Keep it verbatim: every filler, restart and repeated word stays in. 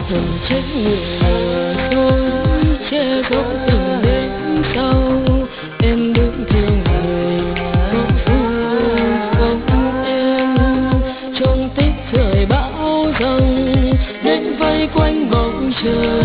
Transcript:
Thần chết người lừa dối che giấu từng đêm sau. Em đứng thương người có phương không em trong tích thời bão giông đến vây quanh bầu trời.